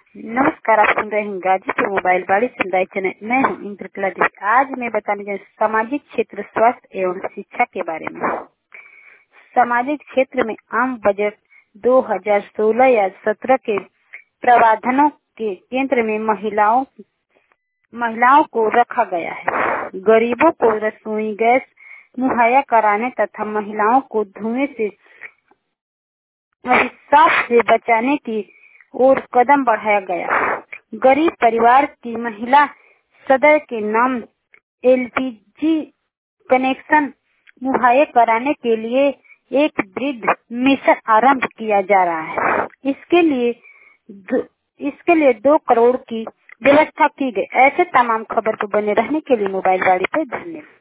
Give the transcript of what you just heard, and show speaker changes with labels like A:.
A: नमस्कार, आप सुन रहे हैं गाजीपुर मोबाइल बाड़ी समुदाय चैनल। मैं हूं इंद्रकला देवी। आज मैं बताने जा रही हूं सामाजिक क्षेत्र स्वास्थ्य एवं शिक्षा के बारे में। सामाजिक क्षेत्र में आम बजट 2016 या 17 के प्रावधानों के केंद्र में महिलाओं को रखा गया है। गरीबों को रसोई गैस मुहैया कराने तथा महिलाओं को धुएं से अभिशाप से बचाने की ओर कदम बढ़ाया गया। गरीब परिवार की महिला सदस्य के नाम एलपीजी कनेक्शन मुहैया कराने के लिए एक वृद्ध मिशन आरंभ किया जा रहा है। इसके लिए 2 करोड़ की व्यवस्था की गई। ऐसे तमाम खबर को बने रहने के लिए मोबाइल बाड़ी पर धन्यवाद।